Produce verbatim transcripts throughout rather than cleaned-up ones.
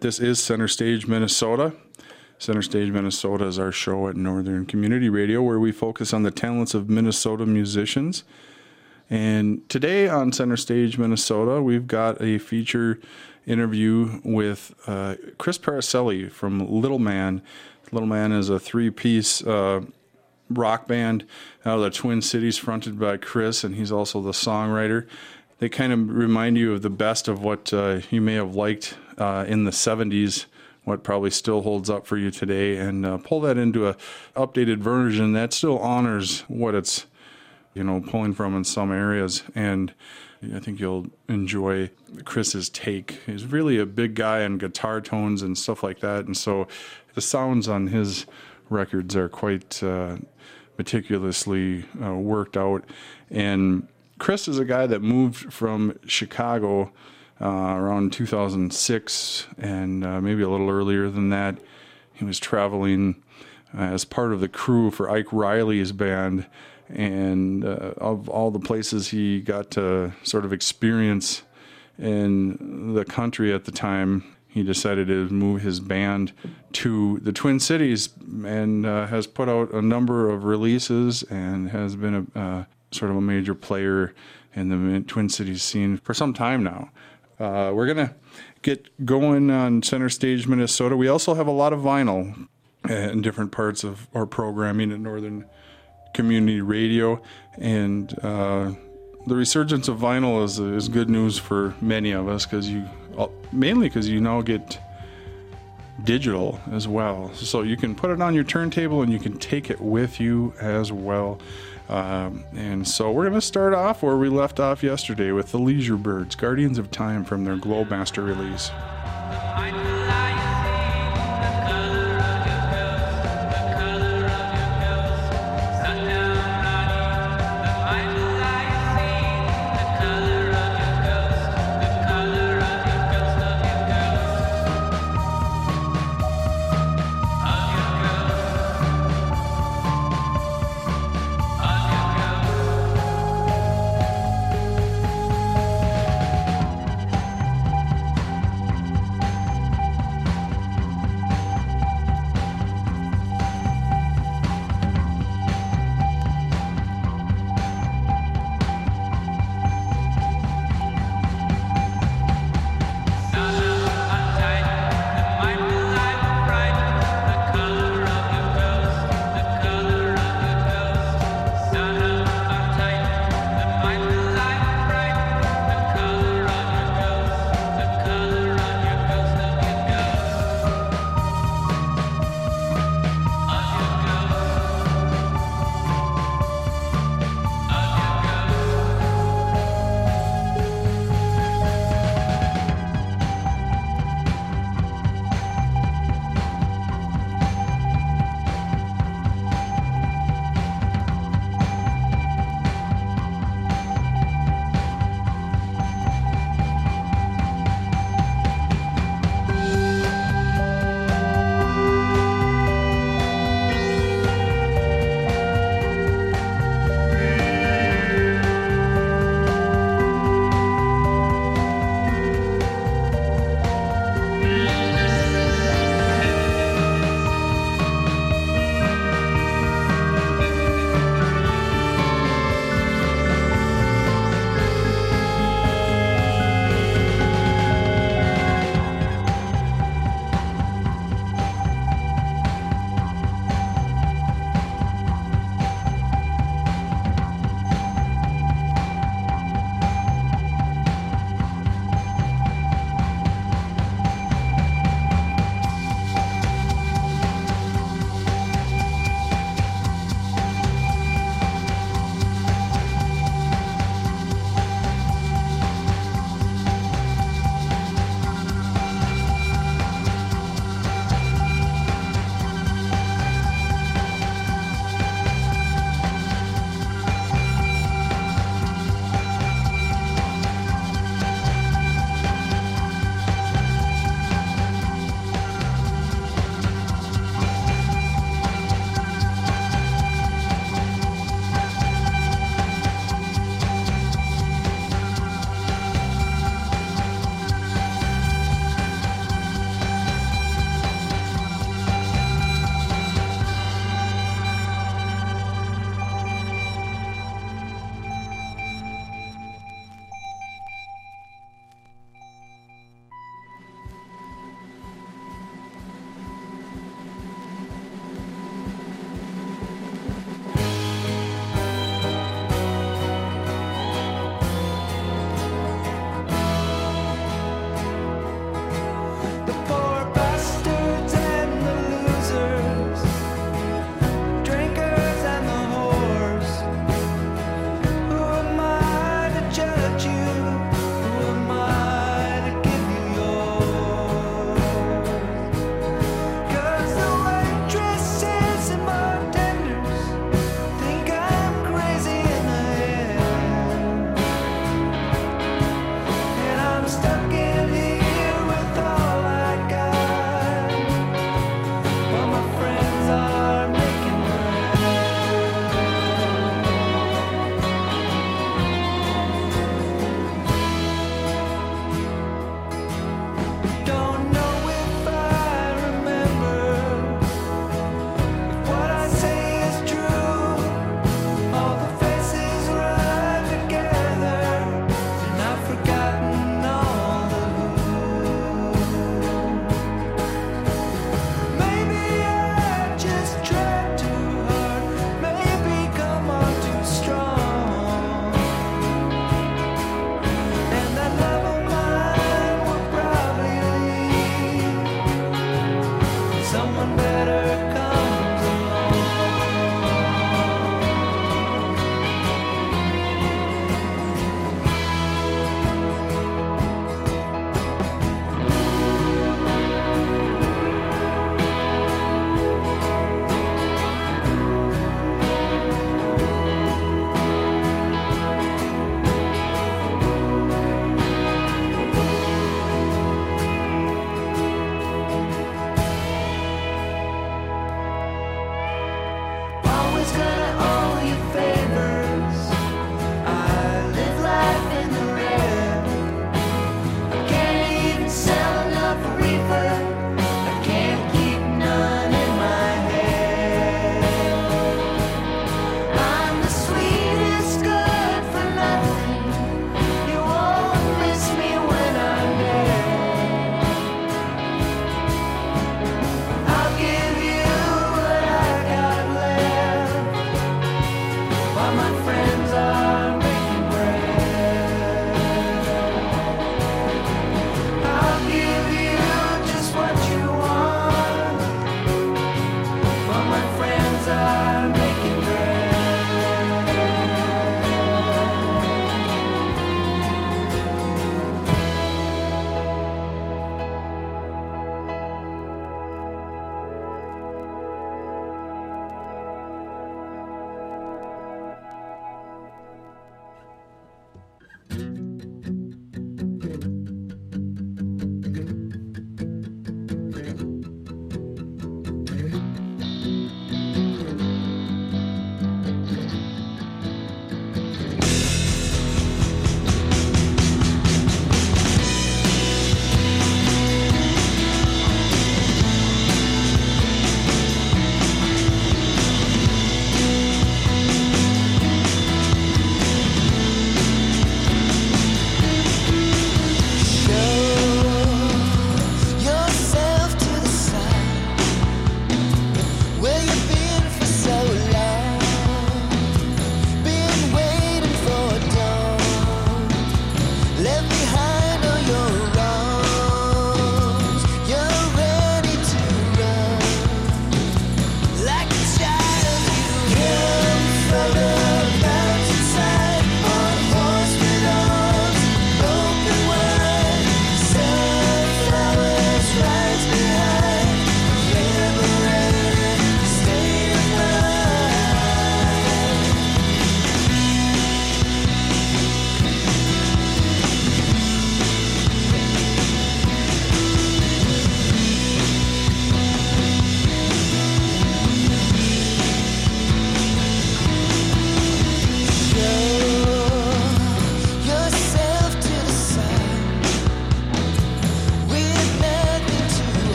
This is Center Stage Minnesota. Center Stage Minnesota is our show at Northern Community Radio where we focus on the talents of Minnesota musicians. And today on Center Stage Minnesota, we've got a feature interview with uh, Chris Paracelli from Little Man. Little Man is a three-piece uh, rock band out of the Twin Cities fronted by Chris, and he's also the songwriter. They kind of remind you of the best of what uh, you may have liked uh, in the seventies, what probably still holds up for you today, and uh, pull that into a updated version that still honors what it's, you know, pulling from in some areas. And I think you'll enjoy Chris's take. He's really a big guy on guitar tones and stuff like that, and so the sounds on his records are quite uh, meticulously uh, worked out. And Chris is a guy that moved from Chicago uh, around two thousand six, and uh, maybe a little earlier than that. He was traveling uh, as part of the crew for Ike Riley's band, and uh, of all the places he got to sort of experience in the country at the time, he decided to move his band to the Twin Cities, and uh, has put out a number of releases and has been a uh, sort of a major player in the Twin Cities scene for some time now. Uh, we're going to get going on Center Stage Minnesota. We also have a lot of vinyl in different parts of our programming at Northern Community Radio, and uh, the resurgence of vinyl is, is good news for many of us, because you mainly because you now get digital as well, so you can put it on your turntable and you can take it with you as well. Um, and so we're going to start off where we left off yesterday with the Leisure Birds, Guardians of Time, from their Globemaster release.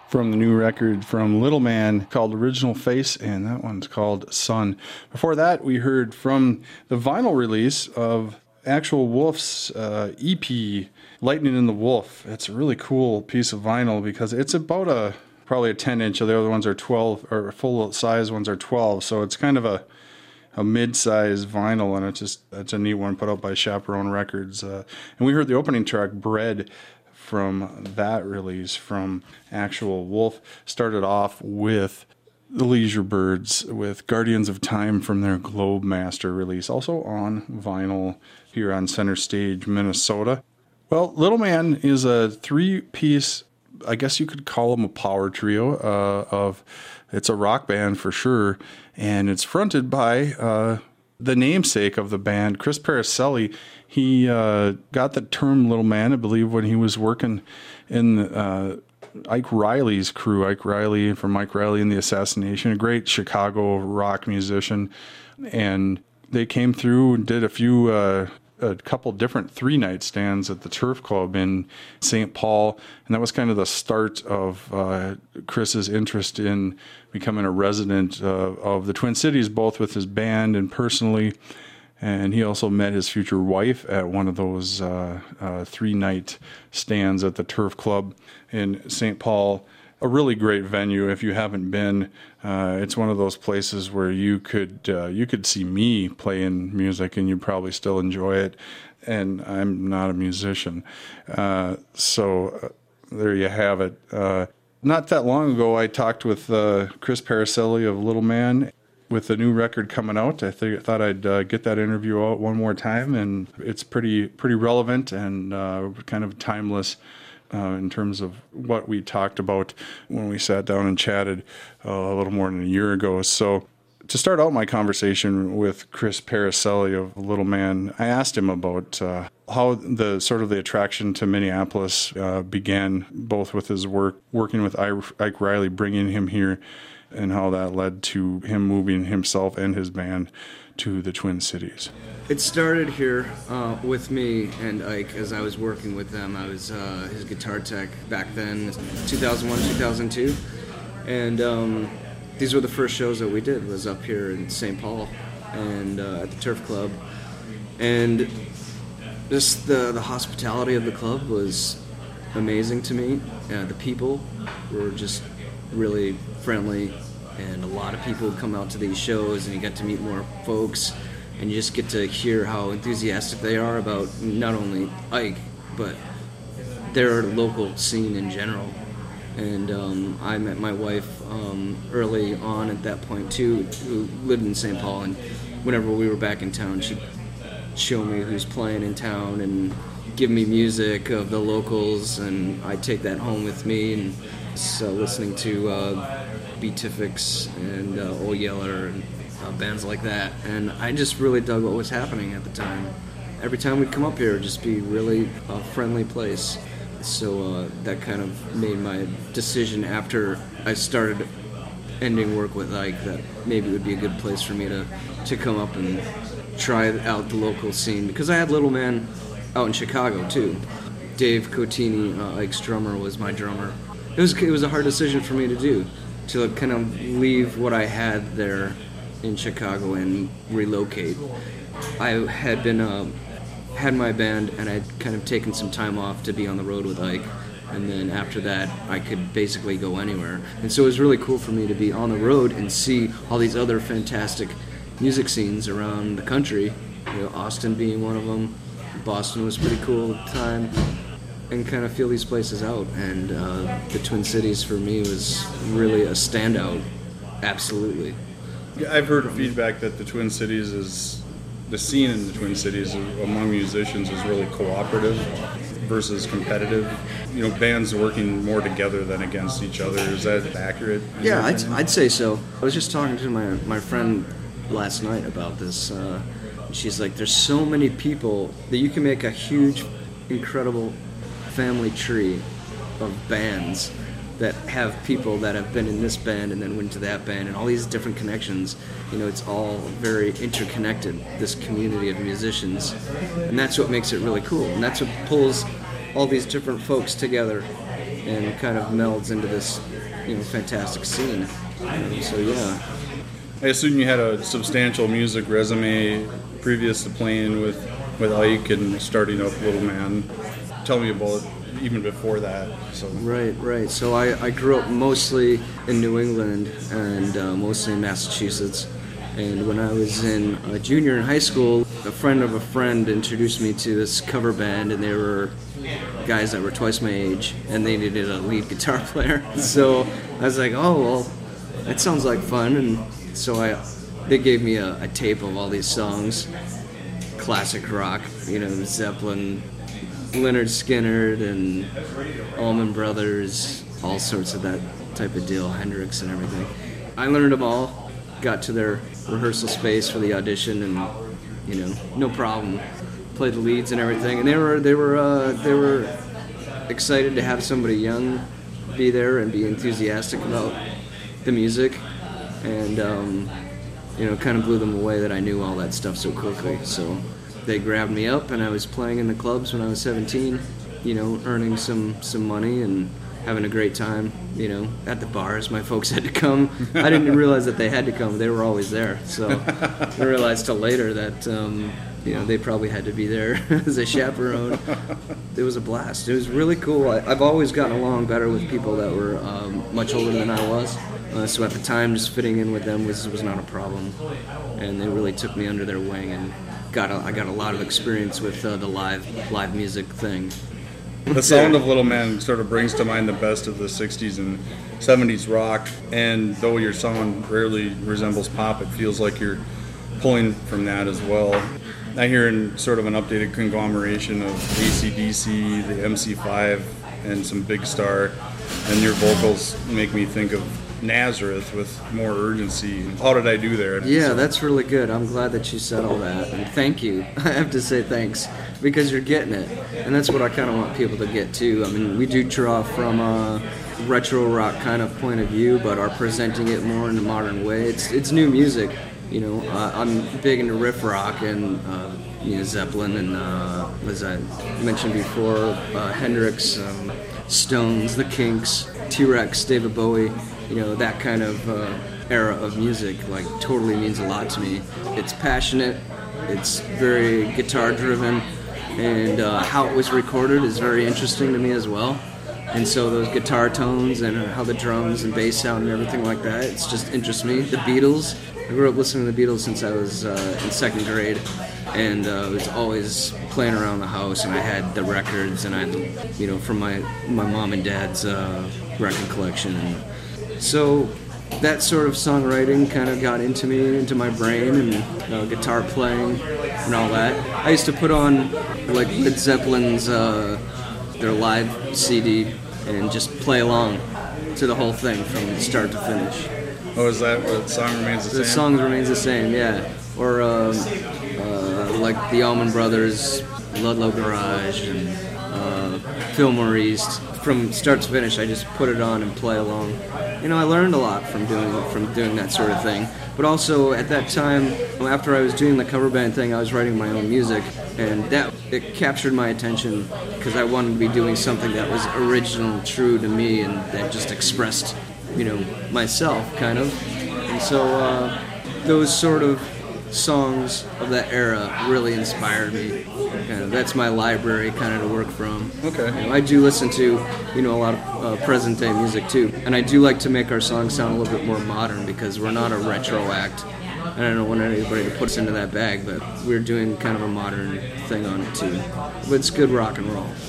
from the new record from Little Man called Original Face, and that one's called Sun. Before that, we heard from the vinyl release of Actual Wolf's uh, E P, Lightning in the Wolf. It's a really cool piece of vinyl because it's about a probably a ten inch. The other ones are twelve, or full size ones are twelve, so it's kind of a a mid-size vinyl, and it's just it's a neat one put out by Chaperone Records. Uh, and we heard the opening track, Bread, from that release from Actual Wolf. Started off with the Leisure Birds with Guardians of Time from their Globe Master release, also on vinyl here on Center Stage, Minnesota. Well, Little Man is a three-piece, I guess you could call them a power trio uh, of, it's a rock band for sure, and it's fronted by uh, the namesake of the band, Chris Paracelli. He uh, got the term Little Man, I believe, when he was working in uh, Ike Riley's crew, Ike Riley from Mike Riley and the Assassination, a great Chicago rock musician, and they came through and did a few uh, a couple different three-night stands at the Turf Club in Saint Paul, and that was kind of the start of uh, Chris's interest in becoming a resident uh, of the Twin Cities, both with his band and personally. And he also met his future wife at one of those uh, uh, three-night stands at the Turf Club in Saint Paul. A really great venue. If you haven't been, uh, it's one of those places where you could uh, you could see me playing music and you'd probably still enjoy it. And I'm not a musician, uh, so uh, there you have it. Uh, not that long ago, I talked with uh, Chris Paracelli of Little Man. With the new record coming out, I th- thought I'd uh, get that interview out one more time, and it's pretty pretty relevant and uh, kind of timeless uh, in terms of what we talked about when we sat down and chatted uh, a little more than a year ago. So to start out my conversation with Chris Paracelli of Little Man, I asked him about uh, how the sort of the attraction to Minneapolis uh, began, both with his work, working with Ike Riley, bringing him here, and how that led to him moving himself and his band to the Twin Cities. It started here uh, with me and Ike as I was working with them. I was uh, his guitar tech back then, two thousand one, two thousand two. And um, these were the first shows that we did, was up here in Saint Paul and uh, at the Turf Club. And just the, the hospitality of the club was amazing to me. Uh, the people were just really friendly, and a lot of people come out to these shows and you get to meet more folks, and you just get to hear how enthusiastic they are about not only Ike, but their local scene in general. And um, I met my wife um, early on at that point too, who lived in Saint Paul, and whenever we were back in town, she'd show me who's playing in town and give me music of the locals, and I'd take that home with me. And so listening to uh, Beatifics and uh, Old Yeller and uh, bands like that, and I just really dug what was happening at the time. Every time we'd come up here, it'd just be really a friendly place. So uh, that kind of made my decision after I started ending work with Ike that maybe it would be a good place for me to, to come up and try out the local scene, because I had Little Man out in Chicago too. Dave Cotini, uh, Ike's drummer, was my drummer. It was it was a hard decision for me to do, to kind of leave what I had there in Chicago and relocate. I had been uh, had my band, and I'd kind of taken some time off to be on the road with Ike, and then after that I could basically go anywhere. And so it was really cool for me to be on the road and see all these other fantastic music scenes around the country, you know, Austin being one of them. Boston was pretty cool at the time, and kind of feel these places out. And uh, the Twin Cities for me was really a standout, absolutely. I've heard feedback that the Twin Cities is, the scene in the Twin Cities among musicians is really cooperative versus competitive. You know, bands working more together than against each other. Is that accurate? Yeah, I'd, I'd say so. I was just talking to my, my friend last night about this. Uh, she's like, there's so many people that you can make a huge, incredible family tree of bands that have people that have been in this band and then went to that band, and all these different connections. You know, it's all very interconnected, this community of musicians, and that's what makes it really cool, and that's what pulls all these different folks together and kind of melds into this you know, fantastic scene. Um, so yeah. I assume you had a substantial music resume previous to playing with, with Ike and starting up Little Man. Tell me about it even before that. So Right, right. So I, I grew up mostly in New England and uh, mostly in Massachusetts. And when I was in uh, junior in high school, a friend of a friend introduced me to this cover band, and they were guys that were twice my age, and they needed a lead guitar player. So I was like, oh, well, that sounds like fun. And so I, they gave me a, a tape of all these songs, classic rock, you know, Zeppelin, Leonard Skinner, and Allman Brothers, all sorts of that type of deal, Hendrix and everything. I learned them all, got to their rehearsal space for the audition, and, you know, no problem. Played the leads and everything, and they were they were uh, they were excited to have somebody young be there and be enthusiastic about the music, and um, you know, kind of blew them away that I knew all that stuff so quickly. So they grabbed me up, and I was playing in the clubs when I was seventeen, you know, earning some some money and having a great time, you know, at the bars. My folks had to come. I didn't realize that they had to come. They were always there. So I realized till later that, um, you know, they probably had to be there as a chaperone. It was a blast. It was really cool. I, I've always gotten along better with people that were um, much older than I was. Uh, so at the time, just fitting in with them was was not a problem. And they really took me under their wing, and got a, I got a lot of experience with uh, the live live music thing. The sound of Little Man sort of brings to mind the best of the sixties and seventies rock, and though your sound rarely resembles pop, it feels like you're pulling from that as well. I hear in sort of an updated conglomeration of A C D C, the M C five, and some Big Star, and your vocals make me think of Nazareth with more urgency. How did I do there? Yeah, so. That's really good. I'm glad that you said all that, and thank you. I have to say thanks, because you're getting it, and that's what I kind of want people to get too. I mean, we do draw from a retro rock kind of point of view, but are presenting it more in a modern way. It's it's new music, you know. Uh, I'm big into riff rock and uh, you know, Zeppelin and uh, as I mentioned before, uh, Hendrix, um, Stones, The Kinks, T-Rex, David Bowie. You know, that kind of uh, era of music, like, totally means a lot to me. It's passionate, it's very guitar-driven, and uh, how it was recorded is very interesting to me as well. And so those guitar tones and how the drums and bass sound and everything like that, it's just interests me. The Beatles, I grew up listening to the Beatles since I was uh, in second grade, and uh, was always playing around the house, and I had the records, and I, you know, from my, my mom and dad's uh, record collection. And so that sort of songwriting kind of got into me, into my brain, and uh, guitar playing and all that. I used to put on like Led Zeppelin's uh, their live C D and just play along to the whole thing from start to finish. Oh, is that what the song remains the, the same? The song remains the same, yeah. Or um, uh, like the Allman Brothers, Ludlow Garage, and uh, Fillmore East. From start to finish, I just put it on and play along. You know, I learned a lot from doing from doing that sort of thing. But also at that time, after I was doing the cover band thing, I was writing my own music, and that it captured my attention because I wanted to be doing something that was original, true to me, and that just expressed, you know, myself kind of. And so uh, those sort of songs of that era really inspired me. Kind of, that's my library kind of to work from. Okay. You know, I do listen to, you know, a lot of uh, present day music too, and I do like to make our songs sound a little bit more modern because we're not a retro act. And I don't want anybody to put us into that bag, but we're doing kind of a modern thing on it too. But it's good rock and roll.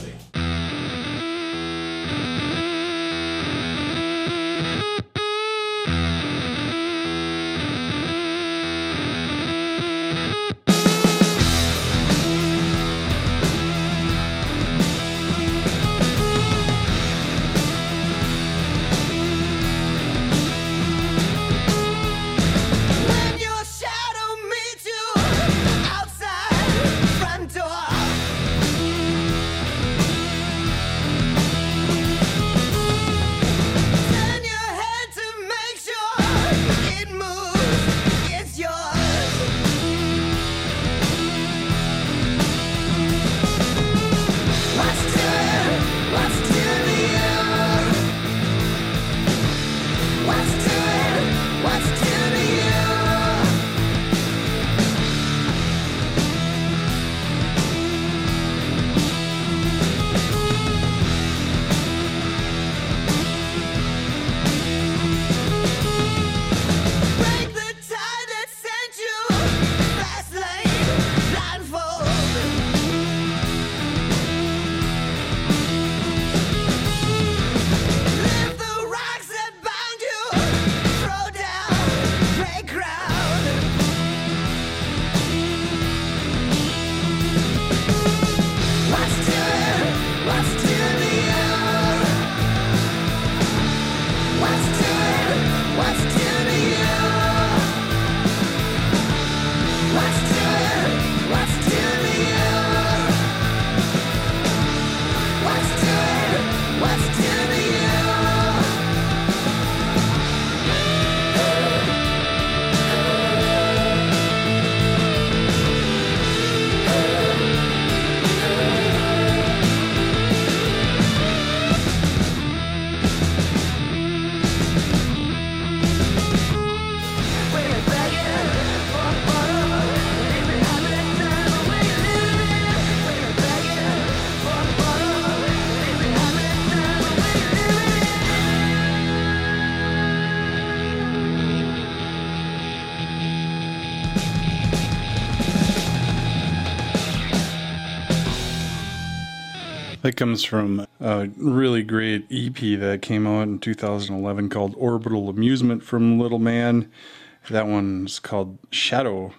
That comes from a really great E P that came out in two thousand eleven called Orbital Amusement from Little Man. That one's called Shadow.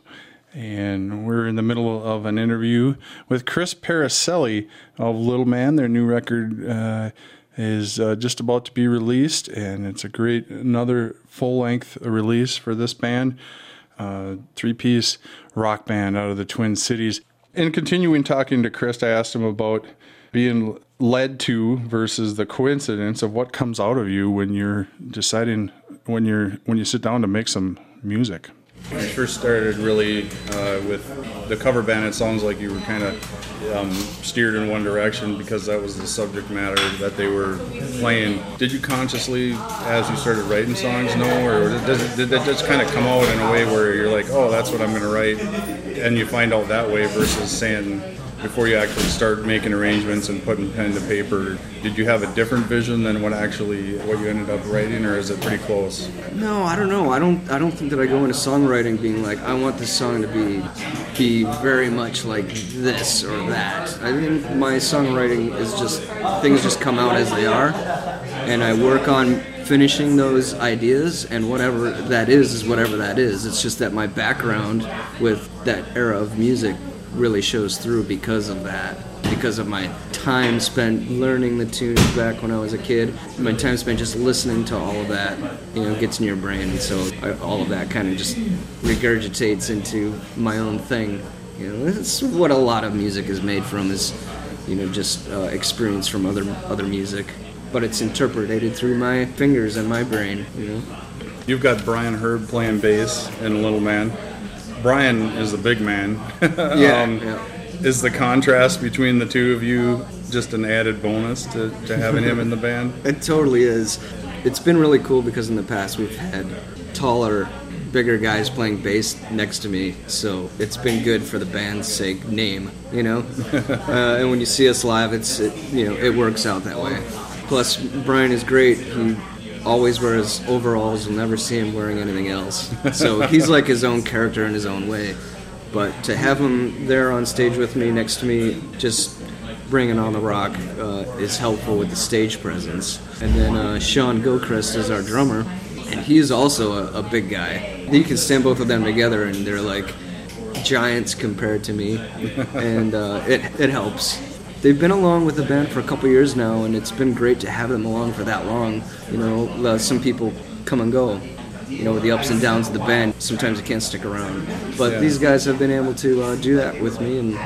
And we're in the middle of an interview with Chris Paracelli of Little Man. Their new record uh, is uh, just about to be released, and it's a great, another full-length release for this band. Uh, three-piece rock band out of the Twin Cities. In continuing talking to Chris, I asked him about being led to versus the coincidence of what comes out of you when you're deciding, when you're when you sit down to make some music. When I first started really uh, with the cover band, it sounds like you were kind of um, steered in one direction because that was the subject matter that they were playing. Did you consciously, as you started writing songs, know, or did, did it just kind of come out in a way where you're like, oh, that's what I'm going to write, and you find out that way versus saying, before you actually start making arrangements and putting pen to paper, did you have a different vision than what actually what you ended up writing, or is it pretty close? No, I don't know. I don't. I don't think that I go into songwriting being like, I want this song to be be very much like this or that. I think my songwriting is just things just come out as they are, and I work on finishing those ideas, and whatever that is is whatever that is. It's just that my background with that era of music really shows through because of that, because of my time spent learning the tunes back when I was a kid. My time spent just listening to all of that, you know, gets in your brain, and so I, all of that kind of just regurgitates into my own thing. You know, it's what a lot of music is made from, is, you know, just uh, experience from other other music, but it's interpreted through my fingers and my brain. You know, you've got Brian Herb playing bass in Little Man. Brian is the big man. yeah, um, yeah. Is the contrast between the two of you just an added bonus to, to having him in the band? It totally is. It's been really cool because in the past we've had taller, bigger guys playing bass next to me, so it's been good for the band's sake name, you know? uh, and when you see us live, it's it, you know, it works out that way. Plus, Brian is great. He always wears overalls. You'll never see him wearing anything else. So he's like his own character in his own way. But to have him there on stage with me, next to me, just bringing on the rock uh, is helpful with the stage presence. And then uh, Sean Gilchrist is our drummer, and he's also a, a big guy. You can stand both of them together, and they're like giants compared to me, and uh, it it helps. They've been along with the band for a couple years now, and it's been great to have them along for that long. You know, uh, some people come and go, you know, with the ups and downs of the band. Sometimes you can't stick around. But yeah. These guys have been able to uh, do that with me, and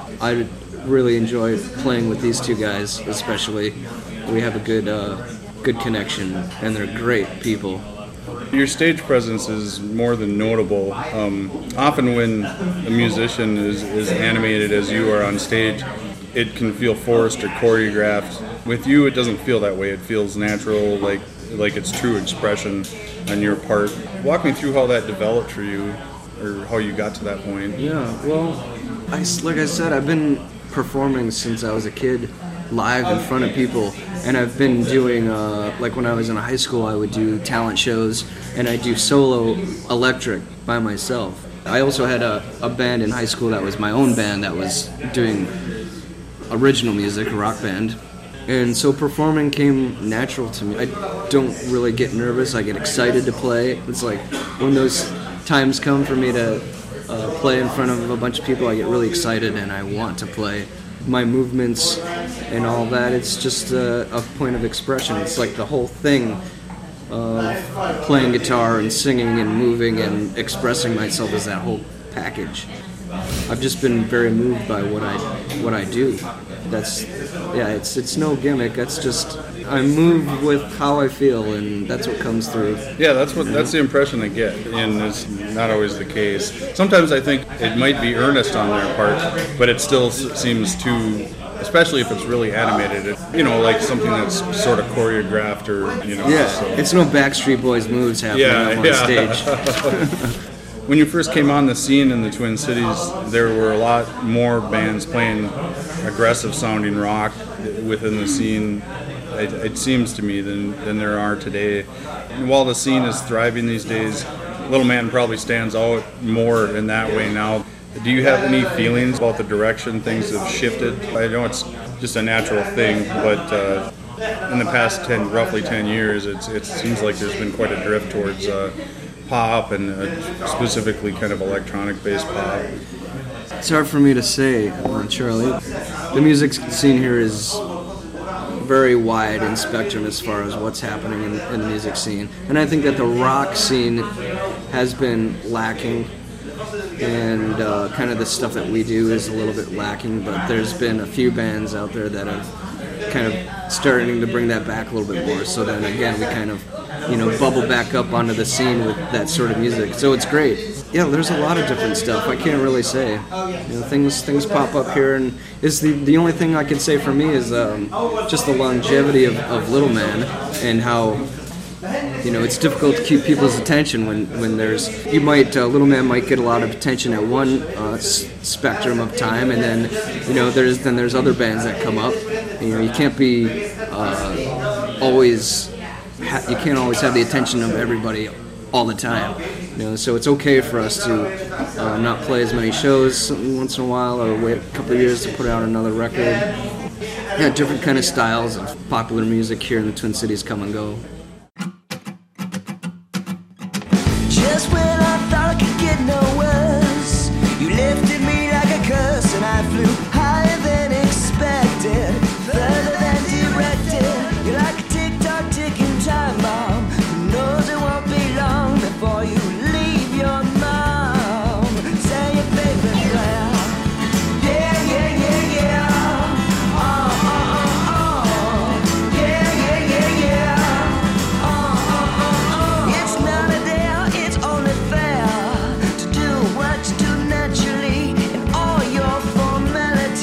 I really enjoy playing with these two guys especially. We have a good, uh, good connection, and they're great people. Your stage presence is more than notable. Um, often when a musician is, is animated as you are on stage, it can feel forced or choreographed. With you, it doesn't feel that way. It feels natural, like like it's true expression on your part. Walk me through how that developed for you, or how you got to that point. Yeah, well, I, like I said, I've been performing since I was a kid, live in front of people, and I've been doing, uh, like when I was in high school, I would do talent shows, and I do solo electric by myself. I also had a, a band in high school that was my own band that was doing original music, a rock band, and so performing came natural to me. I don't really get nervous. I get excited to play. It's like when those times come for me to uh, play in front of a bunch of people, I get really excited and I want to play. My movements and all that, it's just a, a point of expression. It's like the whole thing of playing guitar and singing and moving and expressing myself is that whole package. I've just been very moved by what I what I do. That's yeah, it's it's no gimmick. That's just I move with how I feel, and that's what comes through. Yeah, that's what that's the impression I get, and it's not always the case. Sometimes I think it might be earnest on their part, but it still seems too, especially if it's really animated. It, you know, like something that's sort of choreographed, or you know. Yeah, so. It's no Backstreet Boys moves happening yeah, up on yeah. stage. When you first came on the scene in the Twin Cities, there were a lot more bands playing aggressive sounding rock within the scene, it, it seems to me, than, than there are today. And while the scene is thriving these days, Little Man probably stands out more in that way now. Do you have any feelings about the direction things have shifted? I know it's just a natural thing, but uh, in the past ten, roughly ten years, it's, it seems like there's been quite a drift towards uh, pop and uh, specifically kind of electronic-based pop. It's hard for me to say, uh, Charlie. The music scene here is very wide in spectrum as far as what's happening in, in the music scene. And I think that the rock scene has been lacking, and uh, kind of the stuff that we do is a little bit lacking, but there's been a few bands out there that have kind of starting to bring that back a little bit more. So then again, we kind of, you know, bubble back up onto the scene with that sort of music. So it's great. Yeah, there's a lot of different stuff. I can't really say. You know, things things pop up here, and is the the only thing I can say for me is um, just the longevity of, of Little Man, and how, you know, it's difficult to keep people's attention when, when there's, you might, uh, Little Man might get a lot of attention at one uh, s- spectrum of time, and then, you know, there's then there's other bands that come up. You know, you can't be uh, always, ha- you can't always have the attention of everybody all the time. You know, so it's okay for us to uh, not play as many shows once in a while, or wait a couple of years to put out another record. Yeah, different kind of styles of popular music here in the Twin Cities come and go. Just when I thought I could get no worse, you lifted me like a curse, and I flew higher than expected, further than directed. You're like a tick-tock ticking time bomb. Who knows it won't be long before you leave your mom. Say your favorite prayer. Yeah, yeah, yeah, yeah. Oh, oh, oh, oh. Yeah, yeah, yeah, yeah. Oh, oh, oh, oh. It's not a dare, it's only fair to do what you do naturally, and all your formalities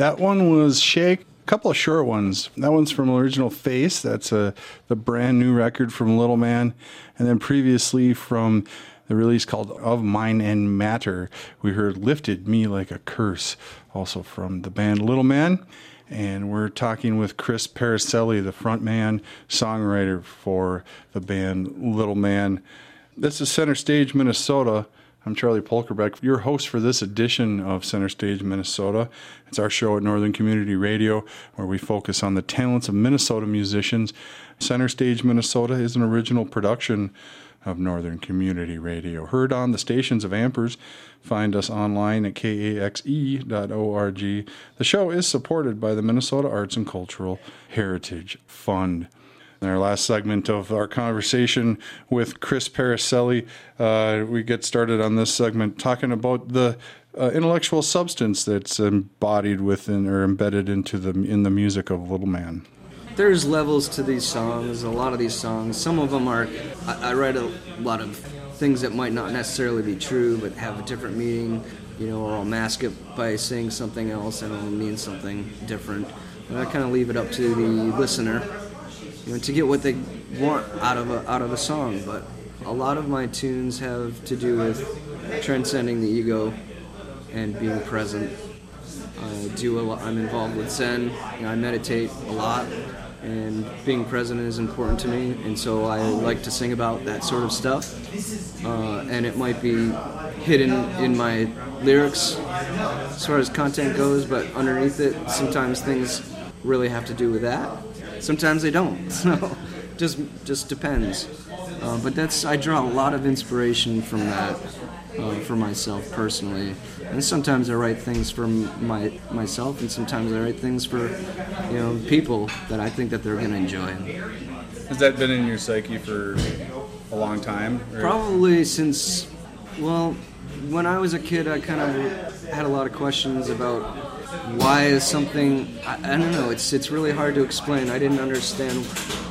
That one was Shake. A couple of short ones. That one's from Original Face. That's a the brand new record from Little Man. And then previously from the release called Of Mine and Matter, we heard Lifted Me Like a Curse, also from the band Little Man. And we're talking with Chris Paracelli, the frontman, songwriter for the band Little Man. This is Center Stage, Minnesota. I'm Charlie Polkerbeck, your host for this edition of Center Stage Minnesota. It's our show at Northern Community Radio where we focus on the talents of Minnesota musicians. Center Stage Minnesota is an original production of Northern Community Radio, heard on the stations of Ampers. Find us online at K A X E dot org. The show is supported by the Minnesota Arts and Cultural Heritage Fund. In our last segment of our conversation with Chris Paracelli, uh, we get started on this segment talking about the uh, intellectual substance that's embodied within or embedded into the in the music of Little Man. There's levels to these songs, a lot of these songs. Some of them are, I, I write a lot of things that might not necessarily be true, but have a different meaning, you know, or I'll mask it by saying something else and it'll mean something different. And I kind of leave it up to the listener, you know, to get what they want out of a, out of a song. But a lot of my tunes have to do with transcending the ego and being present. I do a lot, I'm involved with Zen, you know, I meditate a lot, and being present is important to me, and so I like to sing about that sort of stuff. Uh, and it might be hidden in my lyrics as far as content goes, but underneath it, sometimes things really have to do with that. Sometimes they don't, so just just depends. Uh, but that's I draw a lot of inspiration from that uh, for myself personally, and sometimes I write things for my myself, and sometimes I write things for you know people that I think that they're going to enjoy. Has that been in your psyche for a long time? Or? Probably since, well, when I was a kid, I kind of had a lot of questions about why is something, I, I don't know, it's it's really hard to explain. I didn't understand,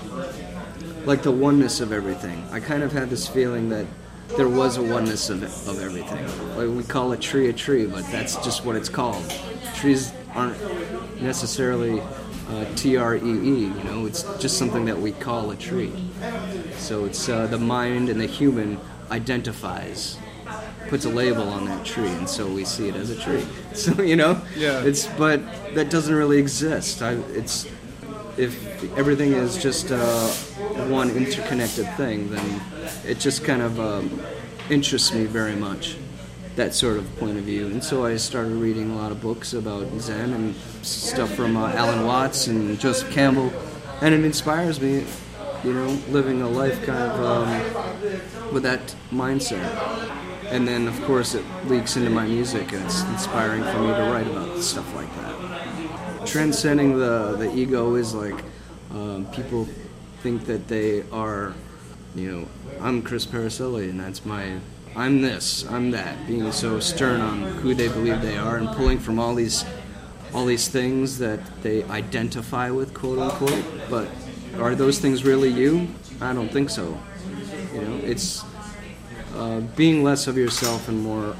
like, the oneness of everything. I kind of had this feeling that there was a oneness of of everything. Like, we call a tree a tree, but that's just what it's called. Trees aren't necessarily uh, T R E E, you know, it's just something that we call a tree. So it's uh, the mind and the human identifies, puts a label on that tree, and so we see it as a tree. So, you know, yeah. It's but that doesn't really exist. I, it's if everything is just uh, one interconnected thing, then it just kind of um, interests me very much, that sort of point of view. And so I started reading a lot of books about Zen and stuff from uh, Alan Watts and Joseph Campbell, and it inspires me, you know, living a life kind of um, with that mindset. And then, of course, it leaks into my music, and it's inspiring for me to write about stuff like that. Transcending the, the ego is like, um, people think that they are, you know, I'm Chris Paracelli, and that's my, I'm this, I'm that, being so stern on who they believe they are, and pulling from all these, all these things that they identify with, quote unquote. But are those things really you? I don't think so. You know, it's Uh, being less of yourself and more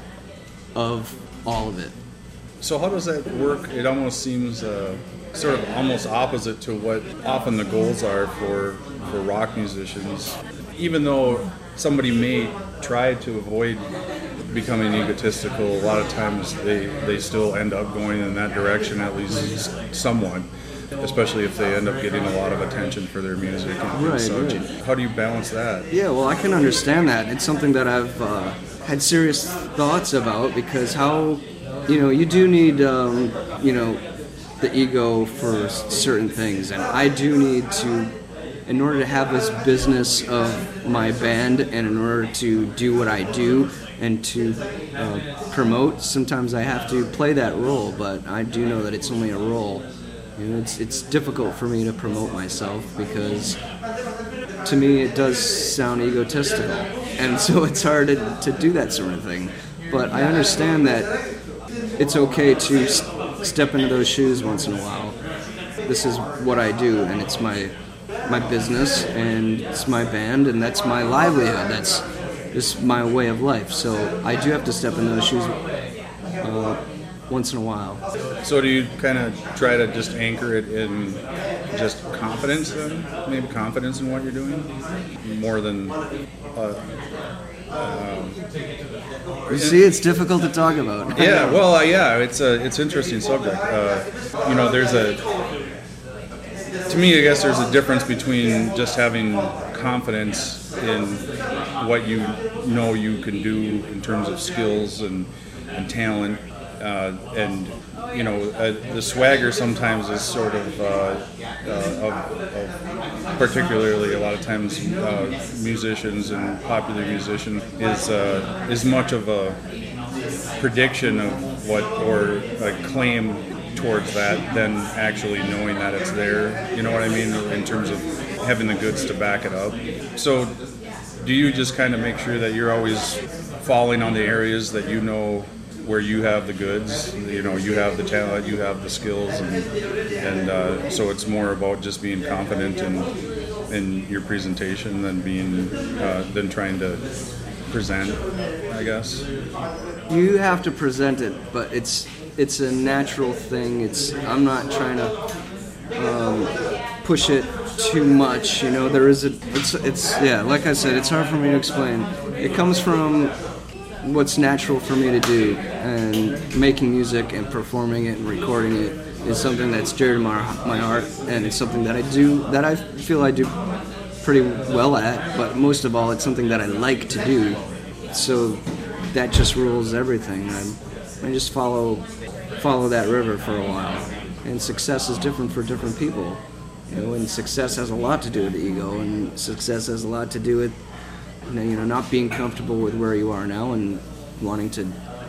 of all of it. So how does that work? It almost seems uh, sort of almost opposite to what often the goals are for, for rock musicians. Even though somebody may try to avoid becoming egotistical, a lot of times they, they still end up going in that direction, at least somewhat. Especially if they end up getting a lot of attention for their music and right, such. Right. How do you balance that? Yeah, well, I can understand that. It's something that I've uh, had serious thoughts about, because how, you know, you do need, um, you know, the ego for certain things, and I do need to, in order to have this business of my band, and in order to do what I do and to uh, promote, sometimes I have to play that role, but I do know that it's only a role. You know, it's it's difficult for me to promote myself, because to me it does sound egotistical, and so it's hard to, to do that sort of thing. But I understand that it's okay to s- step into those shoes once in a while. This is what I do, and it's my my business, and it's my band, and that's my livelihood. That's just my way of life. So I do have to step in those shoes uh, once in a while. So do you kind of try to just anchor it in just confidence then? Maybe confidence in what you're doing? More than... Uh, um, You see, it's difficult to talk about. yeah, well, uh, yeah, it's a it's an interesting subject. Uh, you know, there's a... To me, I guess there's a difference between just having confidence in what you know you can do in terms of skills and, and talent, uh, and you know uh, the swagger sometimes is sort of, uh, uh, of, of particularly a lot of times uh, musicians and popular musician is uh, is much of a prediction of what or a claim towards that than actually knowing that it's there. You know what I mean? In terms of having the goods to back it up. So do you just kind of make sure that you're always falling on the areas that you know where you have the goods, you know, you have the talent, you have the skills, and, and uh, so it's more about just being confident in in your presentation than being uh, than trying to present, I guess. You have to present it, but it's it's a natural thing. It's I'm not trying to um, push it too much. You know, there is a it's it's yeah. Like I said, it's hard for me to explain. It comes from what's natural for me to do, and making music and performing it and recording it is something that's dear to my my heart, and it's something that I do that I feel I do pretty well at. But most of all, it's something that I like to do. So that just rules everything. I, I just follow follow that river for a while, and success is different for different people. You know, and success has a lot to do with the ego, and success has a lot to do with you know not being comfortable with where you are now and wanting to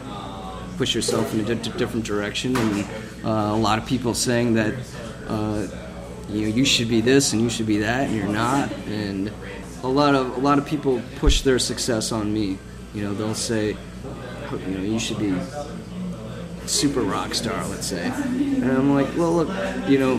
push yourself in a di- different direction. And uh, a lot of people saying that uh, you know you should be this and you should be that, and you're not. And a lot of a lot of people push their success on me. You know, they'll say, you know, you should be super rock star, let's say. And I'm like, well, look, you know,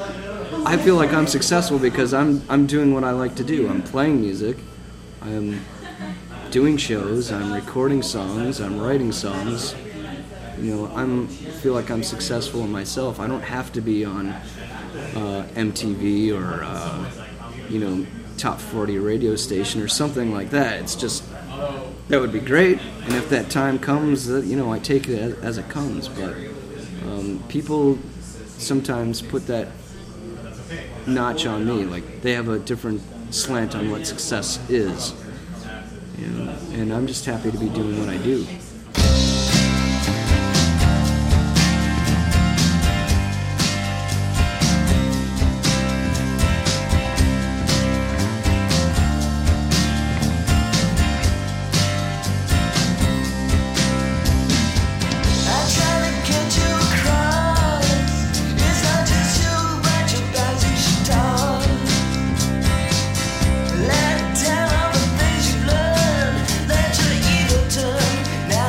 I feel like I'm successful because I'm I'm doing what I like to do. I'm playing music. I'm doing shows. I'm recording songs. I'm writing songs. You know, I'm feel like I'm successful in myself. I don't have to be on uh, M T V or uh, you know, top forty radio station or something like that. It's just that would be great, and if that time comes, uh, you know, I take it as, as it comes. But um, people sometimes put that notch on me, like they have a different slant on what success is, you know, and I'm just happy to be doing what I do. Let down all the things you've learned, let your ego turn.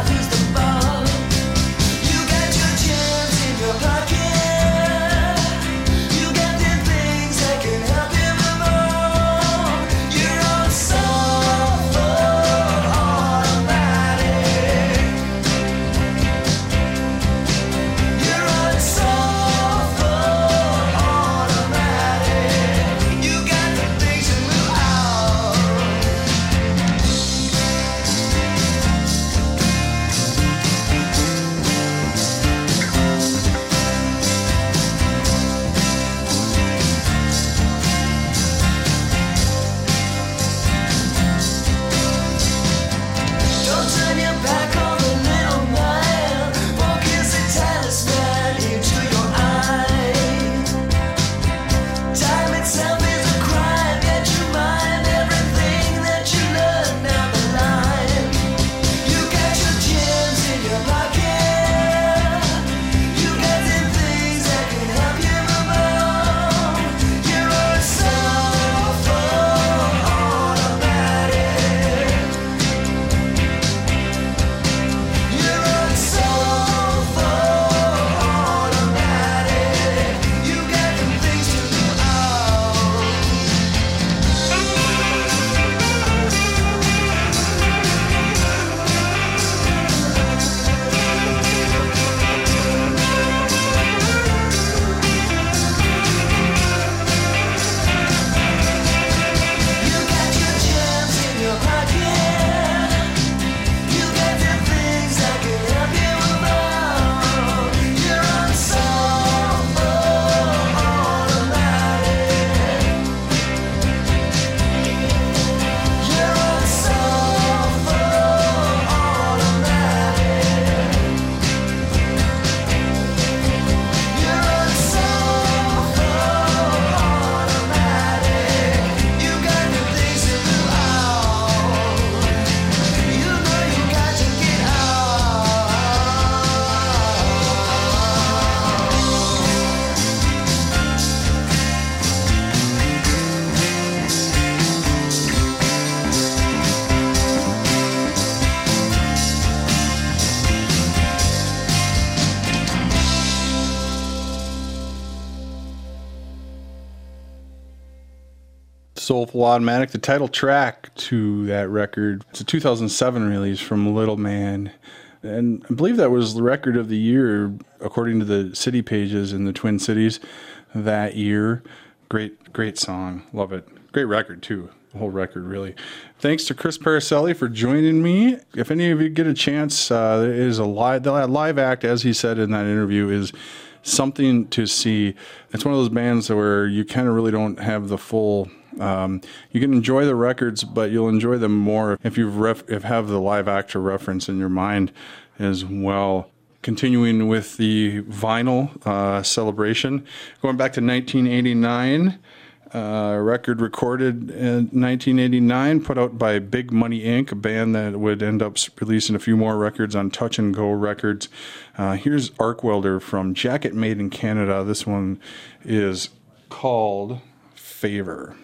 Soulful Automatic, the title track to that record. It's a two thousand seven release from Little Man. And I believe that was the record of the year, according to the city pages in the Twin Cities that year. Great, great song. Love it. Great record, too. The whole record, really. Thanks to Chris Paracelli for joining me. If any of you get a chance, uh, there is a live, the live act, as he said in that interview, is something to see. It's one of those bands where you kind of really don't have the full... Um, you can enjoy the records, but you'll enjoy them more if you ref- if have the live act to reference in your mind as well. Continuing with the vinyl uh, celebration, going back to nineteen eighty-nine, uh, record recorded in nineteen eighty-nine, put out by Big Money Incorporated, a band that would end up releasing a few more records on Touch and Go Records. Uh, here's Arc Welder from Jacket Made in Canada. This one is called Favor.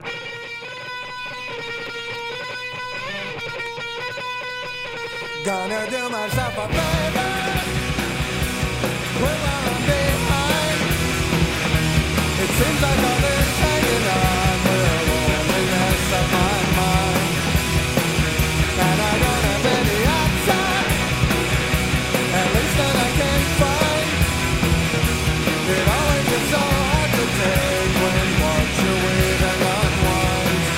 Gonna do myself a favor, quit while I'm behind. It seems like all this hanging on will only mess up my mind. And I don't have any outside, at least that I can find. It always is so hard to take when what you're waiting on wants.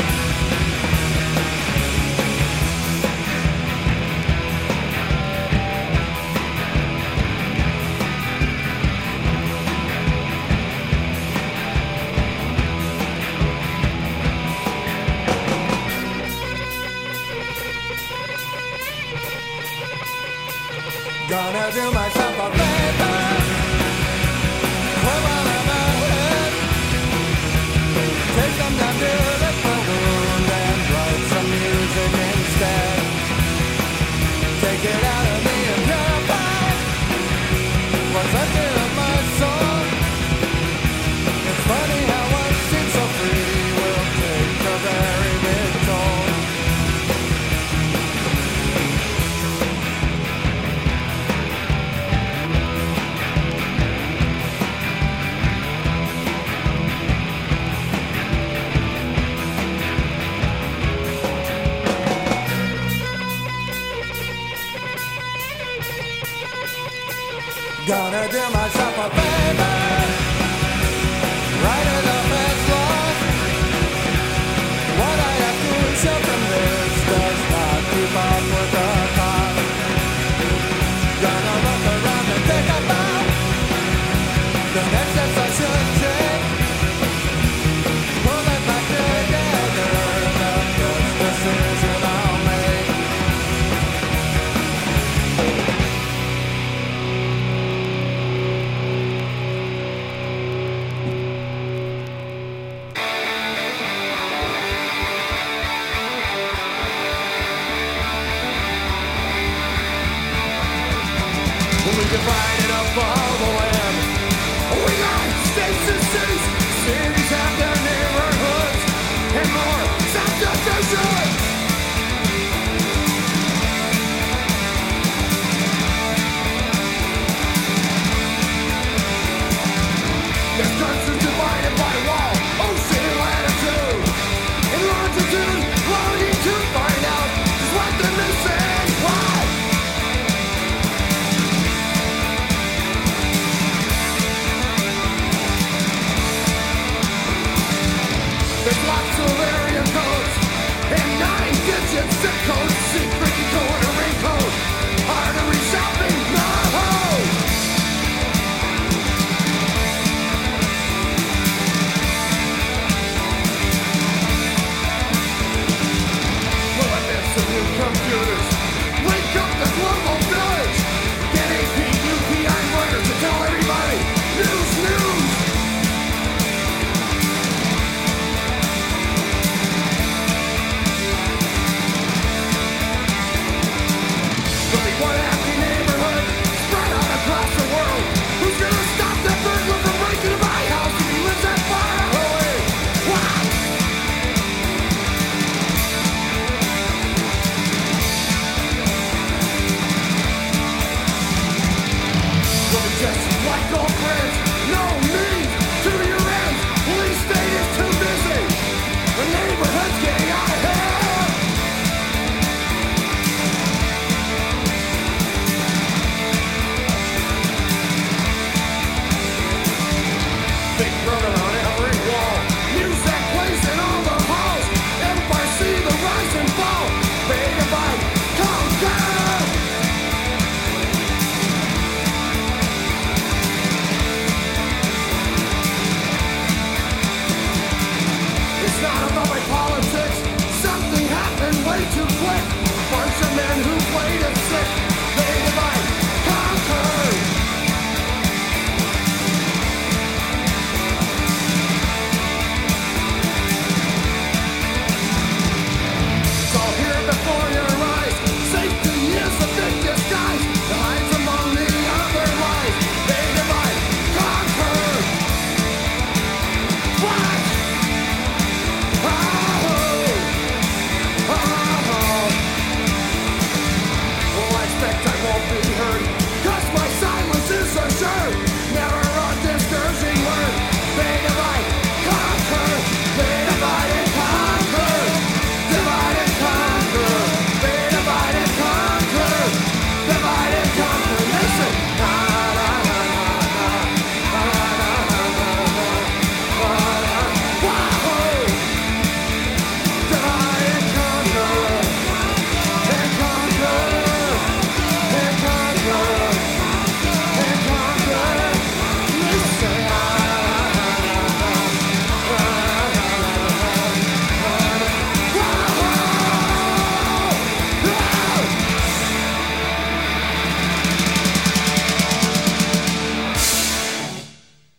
Gonna do myself a favor, quit while I'm ahead. Take some time to lick my wound and write some music instead. Take it out of me and purify what's left of my soul. It's funny how what seems so free will take a very big toll. Gonna do myself a favor, right it up as lost. What I have to show from this does not keep up with the cost. Gonna look around and think about the next steps I should take. Pull it back together, the first decision I'll make.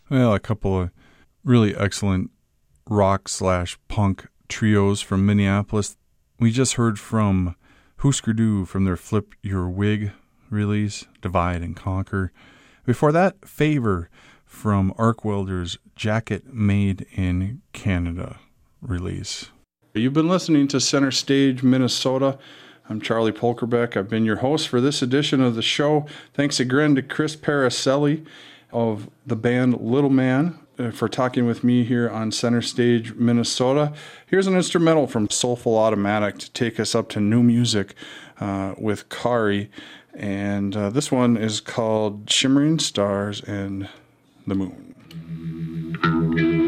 Well, a couple of really excellent rock slash punk trios from Minneapolis. We just heard from Husker Du from their Flip Your Wig release, Divide and Conquer. Before that, Favor from Arc Welders' Jacket Made in Canada release. You've been listening to Center Stage Minnesota. I'm Charlie Polkerbeck. I've been your host for this edition of the show. Thanks again to Chris Paracelli of the band Little Man uh, for talking with me here on Center Stage Minnesota. Here's an instrumental from Soulful Automatic to take us up to new music uh, with Kari. And uh, this one is called Shimmering Stars and the Moon.